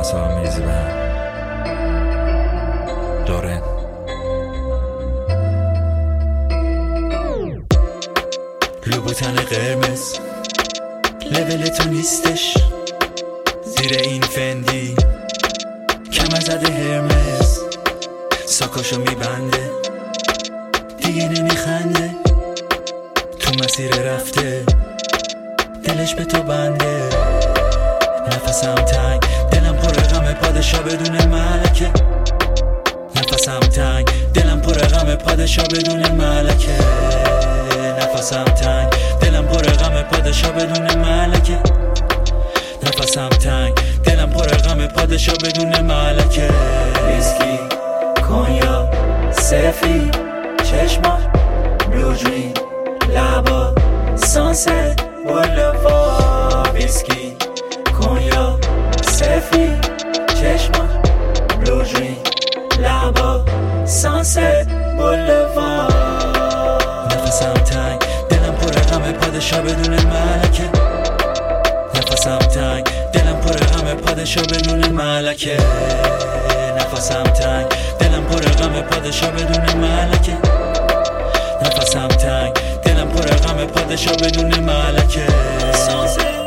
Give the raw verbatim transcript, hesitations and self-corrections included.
پارسامیز و دورن. لوبوتن قرمز لول تو نیستش، زیر این فندی کم زده هرمز، ساکاشو میبنده دیگه نمیخنده، تو مسیر رفته دلش به تو بنده. نفسم تنگ دلم پر غم پادشاه بدون ملکه، نفسم تنگ دلم پر غم پادشاه بدون ملکه، نفسم تنگ دلم پر غم پادشاه بدون ملکه، نفسم تنگ دلم پر غم پادشاه بدون ملکه. ویسکی کنیا سفید چشمات بلو دریم لبا سانست بولوار، ویسکی کنیا سفید چشمات بلو دریم لبا سانست بولوار. نفسم تنگ دلم پر غم پادشاه بدون ملکه، نفسم تنگ دلم پر غم پادشاه بدون ملکه، نفسم تنگ دلم پر غم پادشاه بدون ملکه، نفسم تنگ دلم پر غم پادشاه بدون ملکه.